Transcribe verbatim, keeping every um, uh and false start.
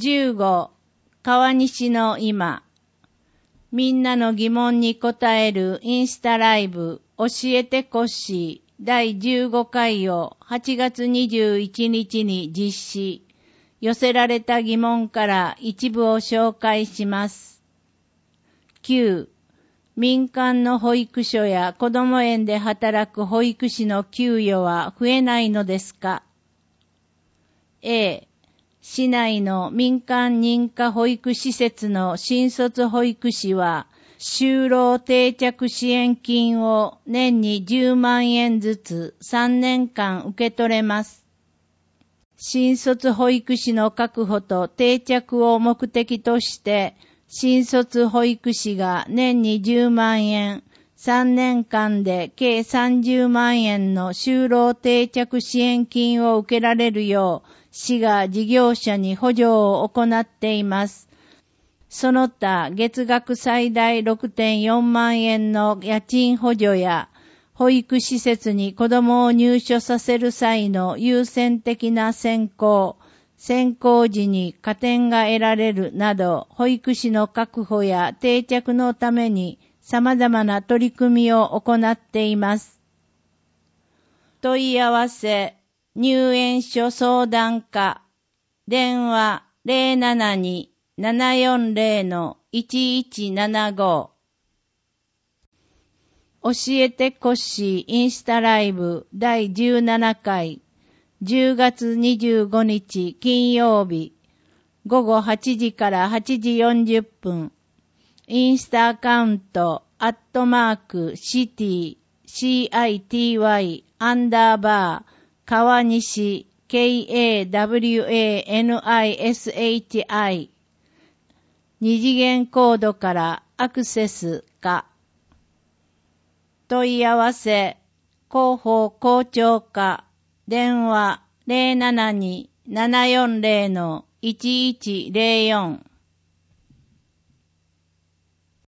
じゅうご、川西の今。みんなの疑問に答えるインスタライブ、教えてコッシーだいじゅうごかいをはちがつにじゅういちにちに実施。寄せられた疑問から一部を紹介します。きゅう、民間の保育所や子ども園で働く保育士の給与は増えないのですか？ A、市内の民間認可保育施設の新卒保育士は、就労定着支援金を年にじゅうまんえんずつさんねんかん受け取れます。新卒保育士の確保と定着を目的として、新卒保育士が年にじゅうまんえん、さんねんかんで計さんじゅうまんえんの就労定着支援金を受けられるよう、市が事業者に補助を行っています。その他、月額最大 ろくてんよんまんえんの家賃補助や、保育施設に子どもを入所させる際の優先的な選考、選考時に加点が得られるなど、保育士の確保や定着のために様々な取り組みを行っています。問い合わせ、入園所相談課、電話 ゼロななに ななよんゼロ のいちいちななご。教えてコッシーインスタライブだいじゅうななかい、じゅうがつにじゅうごにち金曜日、ごごはちじからはちじよんじゅっぷん、インスタアカウント、アットマーク、シティ、シーアイティーワイ、アンダーバー、川西、ケーエーダブリューエーエヌアイエスエイチアイ、二次元コードからアクセスか、問い合わせ、広報校長課、電話 ゼロななに ななよんゼロ のいちいちゼロよん。